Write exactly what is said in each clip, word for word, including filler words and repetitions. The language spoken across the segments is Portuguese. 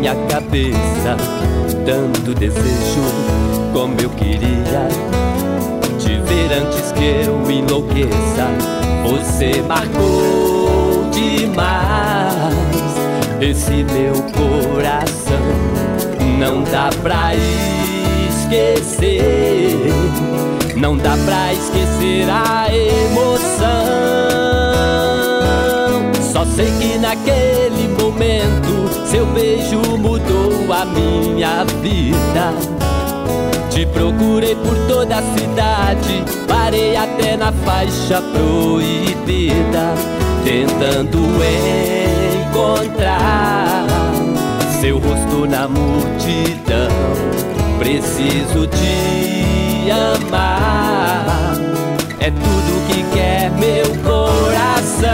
minha cabeça tanto desejo, como eu queria te ver antes que eu enlouqueça. Você marcou demais esse meu coração, não dá pra esquecer, não dá pra esquecer a emoção. Só sei que naquele momento seu beijo mudou a minha vida. Te procurei por toda a cidade, parei até na faixa proibida, tentando encontrar seu rosto na multidão. Preciso te amar, é tudo que quer meu coração.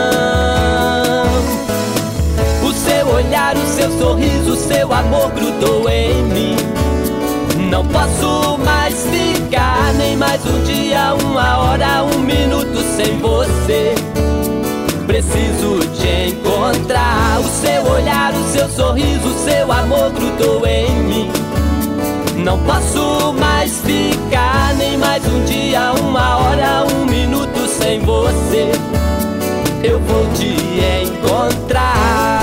O seu olhar, o seu sorriso, o seu amor grudou em mim. Não posso mais ficar nem mais um dia, uma hora, um minuto sem você. Preciso te encontrar. O seu olhar, o seu sorriso, o seu amor grudou em mim. Não posso mais ficar nem mais um dia, uma hora, um minuto sem você. Eu vou te encontrar.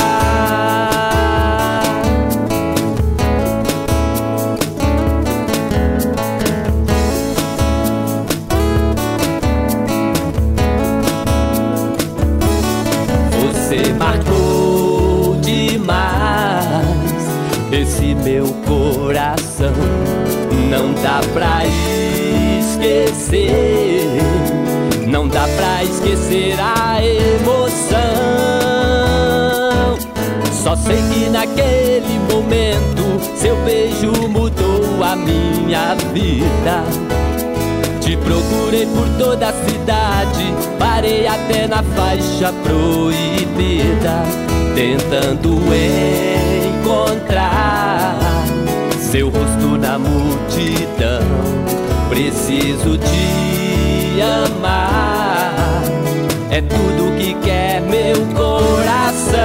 Você marcou demais esse meu coração, não dá pra esquecer, não dá pra esquecer a emoção. Só sei que naquele momento seu beijo mudou a minha vida. Te procurei por toda a cidade, parei até na faixa proibida, tentando encontrar seu rosto na multidão. Preciso te amar, é tudo que quer meu coração.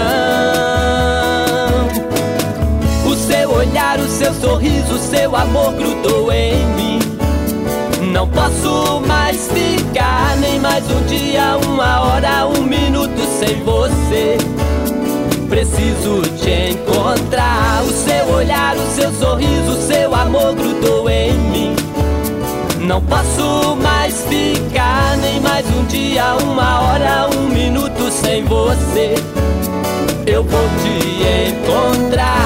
O seu olhar, o seu sorriso, o seu amor grudou em mim. Não posso mais ficar nem mais um dia, uma hora, um minuto sem você. Preciso te encontrar. O seu olhar, o seu sorriso, o seu amor grudou em mim. Não posso mais ficar nem mais um dia, uma hora, um minuto sem você. Eu vou te encontrar.